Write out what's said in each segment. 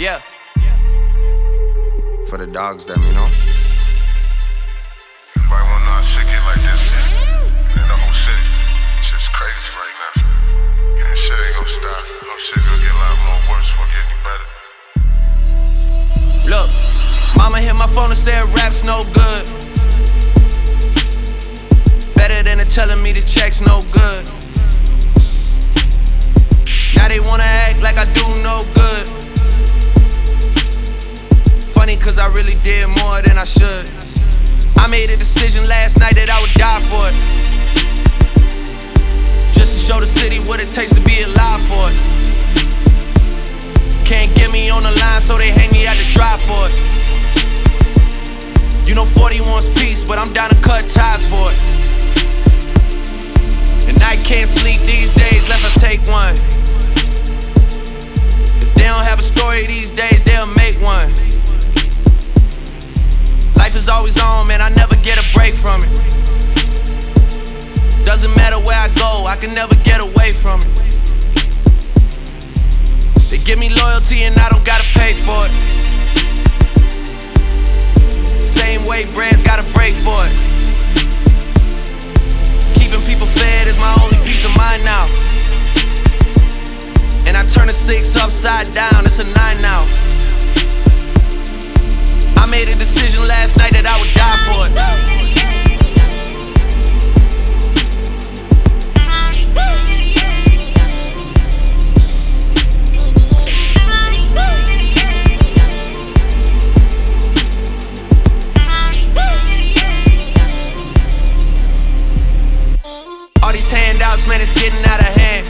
Yeah. For the dogs, them, you know. Everybody wanna know how shit get like this, man. And the whole city, shit's crazy right now. And shit ain't gonna stop. No shit gonna get a lot more worse before getting any better. Look, mama hit my phone and said rap's no good. Better than her telling me the check's no good. Now they wanna act like I do no good. Funny cause I really did more than I should. I made a decision last night that I would die for it. Just to show the city what it takes to be alive for it. Can't get me on the line so they hang me out to dry for it. You know 40 wants peace, but I'm down to cut ties for it. And I can't sleep these days unless I take one. If they don't have a story these days, they'll make one. Life is always on, man, I never get a break from it. Doesn't matter where I go, I can never get away from it. They give me loyalty and I don't gotta pay for it. Same way brands gotta break for it. Keeping people fed is my only peace of mind now. And I turn a 6 upside down, it's a 9 now. I made a decision last night that I would die for it. All these handouts, man, it's getting out of hand.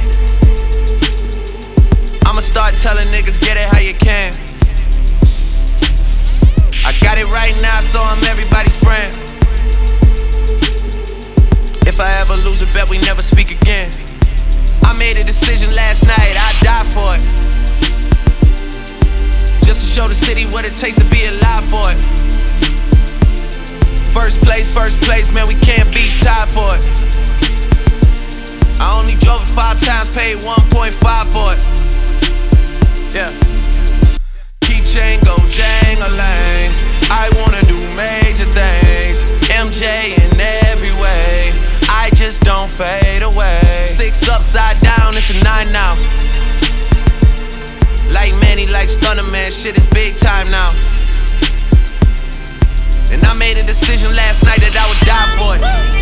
I'ma start telling niggas, get it how you can. I got it right now, so I'm everybody's friend. If I ever lose a bet, we never speak again. I made a decision last night, I'd die for it. Just to show the city what it takes to be alive for it. First place, man, we can't be tied for it. I only drove it 5 times, paid 1.5 for it. Yeah. Keychain go jang-a-lang. I wanna do major things. MJ in every way. I just don't fade away. 6 upside down, it's a 9 now. Like Manny, like Stunner, man, shit is big time now. And I made a decision last night that I would die for it.